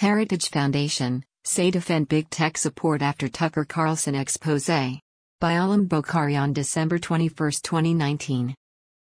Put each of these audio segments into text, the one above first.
Heritage Foundation, say defend big tech support after Tucker Carlson expose. By Alam Bokhari on December 21, 2019.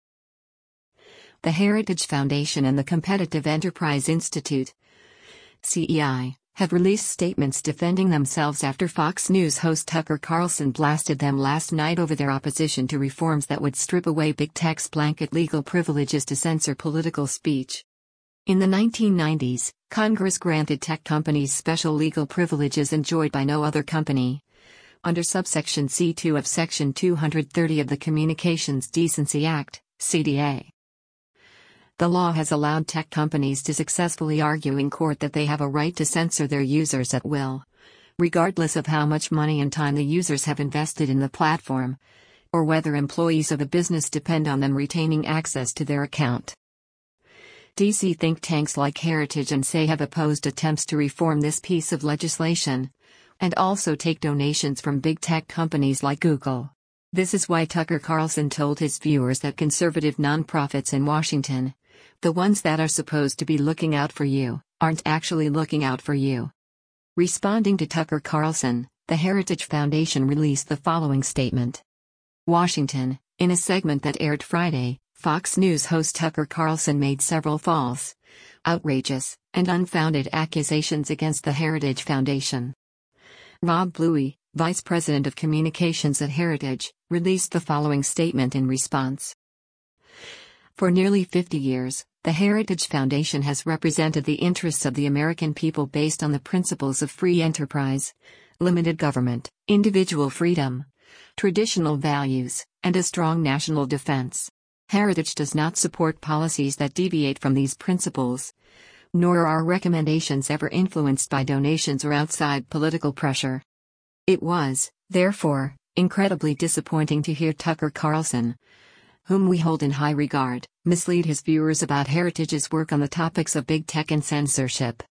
The Heritage Foundation and the Competitive Enterprise Institute, CEI, have released statements defending themselves after Fox News host Tucker Carlson blasted them last night over their opposition to reforms that would strip away big tech's blanket legal privileges to censor political speech. In the 1990s, Congress granted tech companies special legal privileges enjoyed by no other company. Under subsection C2 of Section 230 of the Communications Decency Act, CDA. The law has allowed tech companies to successfully argue in court that they have a right to censor their users at will, regardless of how much money and time the users have invested in the platform, or whether employees of a business depend on them retaining access to their account. DC think tanks like Heritage and SAY have opposed attempts to reform this piece of legislation, and also take donations from big tech companies like Google. This is why Tucker Carlson told his viewers that conservative nonprofits in Washington, the ones that are supposed to be looking out for you, aren't actually looking out for you. Responding to Tucker Carlson, the Heritage Foundation released the following statement. Washington, in a segment that aired Friday, Fox News host Tucker Carlson made several false, outrageous, and unfounded accusations against the Heritage Foundation. Rob Bluey, Vice President of Communications at Heritage, released the following statement in response. For nearly 50 years, the Heritage Foundation has represented the interests of the American people based on the principles of free enterprise, limited government, individual freedom, traditional values, and a strong national defense. Heritage does not support policies that deviate from these principles, nor are our recommendations ever influenced by donations or outside political pressure. It was, therefore, incredibly disappointing to hear Tucker Carlson, whom we hold in high regard, mislead his viewers about Heritage's work on the topics of big tech and censorship.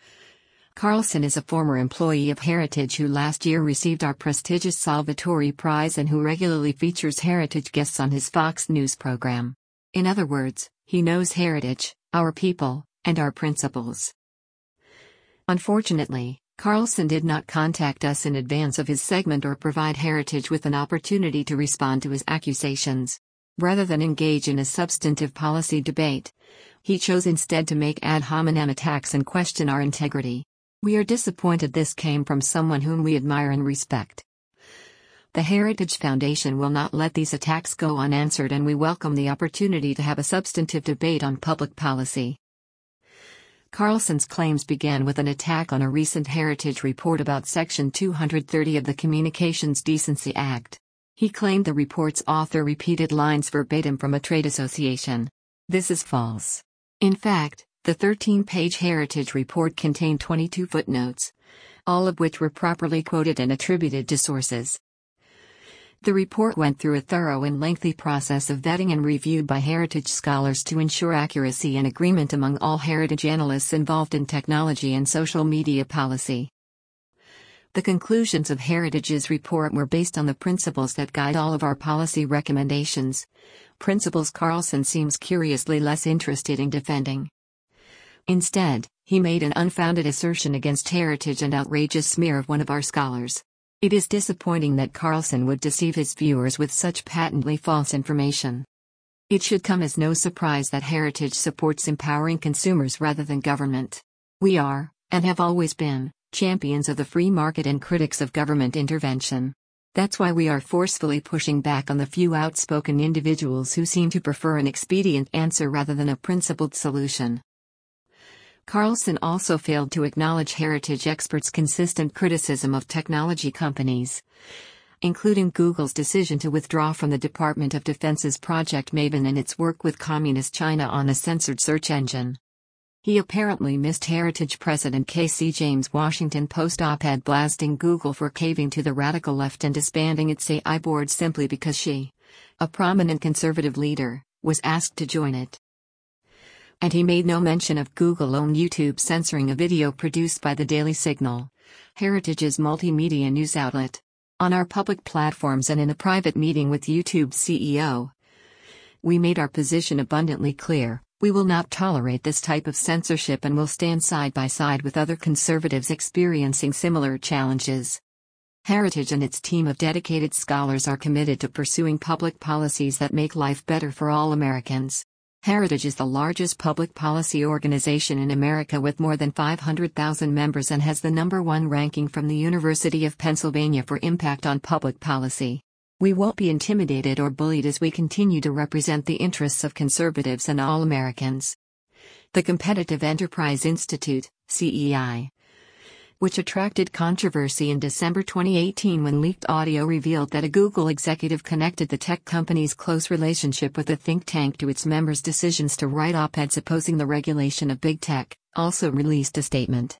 Carlson is a former employee of Heritage who last year received our prestigious Salvatore Prize and who regularly features Heritage guests on his Fox News program. In other words, he knows Heritage, our people, and our principles. Unfortunately, Carlson did not contact us in advance of his segment or provide Heritage with an opportunity to respond to his accusations. Rather than engage in a substantive policy debate, he chose instead to make ad hominem attacks and question our integrity. We are disappointed this came from someone whom we admire and respect. The Heritage Foundation will not let these attacks go unanswered, and we welcome the opportunity to have a substantive debate on public policy. Carlson's claims began with an attack on a recent Heritage report about Section 230 of the Communications Decency Act. He claimed the report's author repeated lines verbatim from a trade association. This is false. In fact, the 13-page Heritage report contained 22 footnotes, all of which were properly quoted and attributed to sources. The report went through a thorough and lengthy process of vetting and reviewed by Heritage scholars to ensure accuracy and agreement among all Heritage analysts involved in technology and social media policy. The conclusions of Heritage's report were based on the principles that guide all of our policy recommendations, principles Carlson seems curiously less interested in defending. Instead, he made an unfounded assertion against Heritage and outrageous smear of one of our scholars. It is disappointing that Carlson would deceive his viewers with such patently false information. It should come as no surprise that Heritage supports empowering consumers rather than government. We are, and have always been, champions of the free market and critics of government intervention. That's why we are forcefully pushing back on the few outspoken individuals who seem to prefer an expedient answer rather than a principled solution. Carlson also failed to acknowledge Heritage experts' consistent criticism of technology companies, including Google's decision to withdraw from the Department of Defense's Project Maven and its work with Communist China on a censored search engine. He apparently missed Heritage President Casey James' Washington Post op-ed blasting Google for caving to the radical left and disbanding its AI board simply because she, a prominent conservative leader, was asked to join it. And he made no mention of Google-owned YouTube censoring a video produced by the Daily Signal, Heritage's multimedia news outlet. On our public platforms and in a private meeting with YouTube's CEO, we made our position abundantly clear. We will not tolerate this type of censorship and will stand side by side with other conservatives experiencing similar challenges. Heritage and its team of dedicated scholars are committed to pursuing public policies that make life better for all Americans. Heritage is the largest public policy organization in America with more than 500,000 members and has the #1 ranking from the University of Pennsylvania for impact on public policy. We won't be intimidated or bullied as we continue to represent the interests of conservatives and all Americans. The Competitive Enterprise Institute, CEI, which attracted controversy in December 2018 when leaked audio revealed that a Google executive connected the tech company's close relationship with the think tank to its members' decisions to write op-eds opposing the regulation of big tech, also released a statement.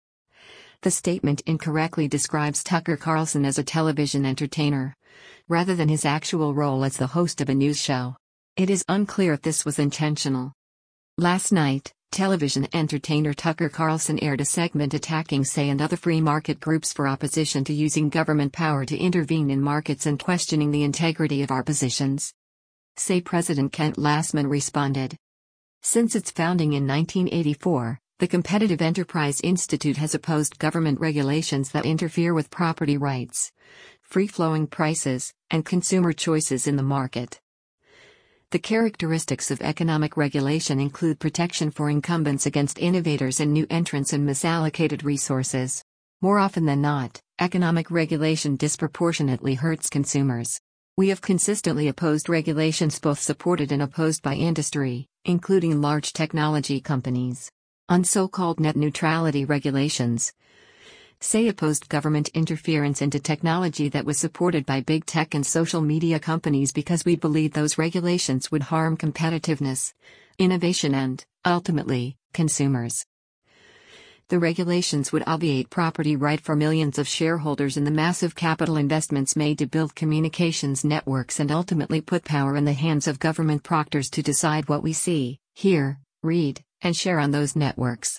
The statement incorrectly describes Tucker Carlson as a television entertainer, rather than his actual role as the host of a news show. It is unclear if this was intentional. Last night, television entertainer Tucker Carlson aired a segment attacking Say and other free market groups for opposition to using government power to intervene in markets and questioning the integrity of our positions. Say President Kent Lastman responded. Since its founding in 1984, the Competitive Enterprise Institute has opposed government regulations that interfere with property rights, free-flowing prices, and consumer choices in the market. The characteristics of economic regulation include protection for incumbents against innovators and new entrants and misallocated resources. More often than not, economic regulation disproportionately hurts consumers. We have consistently opposed regulations both supported and opposed by industry, including large technology companies. On so-called net neutrality regulations, Say opposed government interference into technology that was supported by big tech and social media companies because we believed those regulations would harm competitiveness, innovation and, ultimately, consumers. The regulations would obviate property right for millions of shareholders in the massive capital investments made to build communications networks and ultimately put power in the hands of government proctors to decide what we see, hear, read, and share on those networks.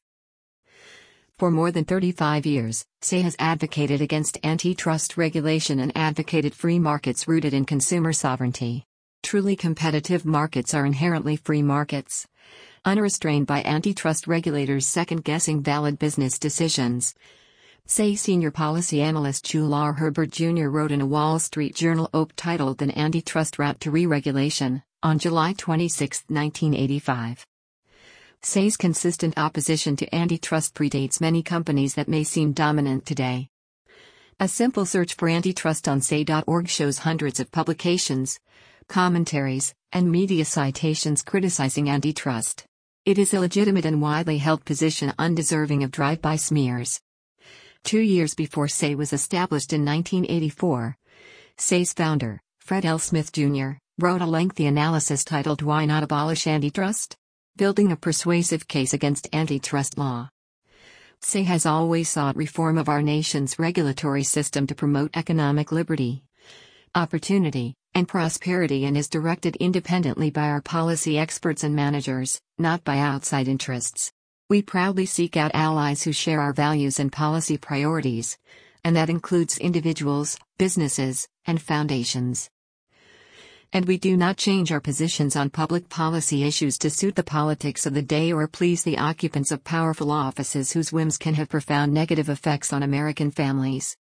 For more than 35 years, Say has advocated against antitrust regulation and advocated free markets rooted in consumer sovereignty. Truly competitive markets are inherently free markets, unrestrained by antitrust regulators second-guessing valid business decisions. Say senior policy analyst Chular Herbert Jr. wrote in a Wall Street Journal op titled An Antitrust Route to Re-Regulation, on July 26, 1985. Say's consistent opposition to antitrust predates many companies that may seem dominant today. A simple search for antitrust on say.org shows hundreds of publications, commentaries, and media citations criticizing antitrust. It is a legitimate and widely held position undeserving of drive-by smears. 2 years before Say was established in 1984, Say's founder, Fred L. Smith Jr., wrote a lengthy analysis titled Why Not Abolish Antitrust? Building a Persuasive Case Against Antitrust Law. Say has always sought reform of our nation's regulatory system to promote economic liberty, opportunity, and prosperity and is directed independently by our policy experts and managers, not by outside interests. We proudly seek out allies who share our values and policy priorities, and that includes individuals, businesses, and foundations. And we do not change our positions on public policy issues to suit the politics of the day or please the occupants of powerful offices whose whims can have profound negative effects on American families.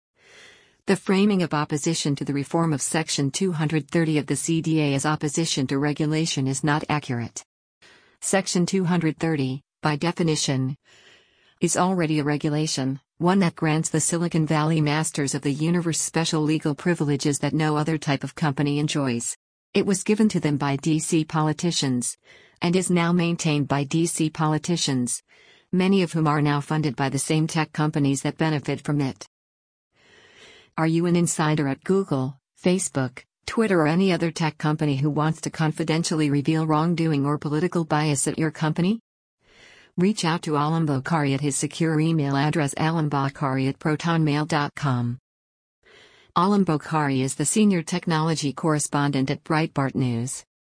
The framing of opposition to the reform of Section 230 of the CDA as opposition to regulation is not accurate. Section 230, by definition, is already a regulation, one that grants the Silicon Valley masters of the universe special legal privileges that no other type of company enjoys. It was given to them by D.C. politicians, and is now maintained by D.C. politicians, many of whom are now funded by the same tech companies that benefit from it. Are you an insider at Google, Facebook, Twitter or any other tech company who wants to confidentially reveal wrongdoing or political bias at your company? Reach out to Alam Bokhari at his secure email address alambokhari@protonmail.com. Alam Bokhari is the senior technology correspondent at Breitbart News.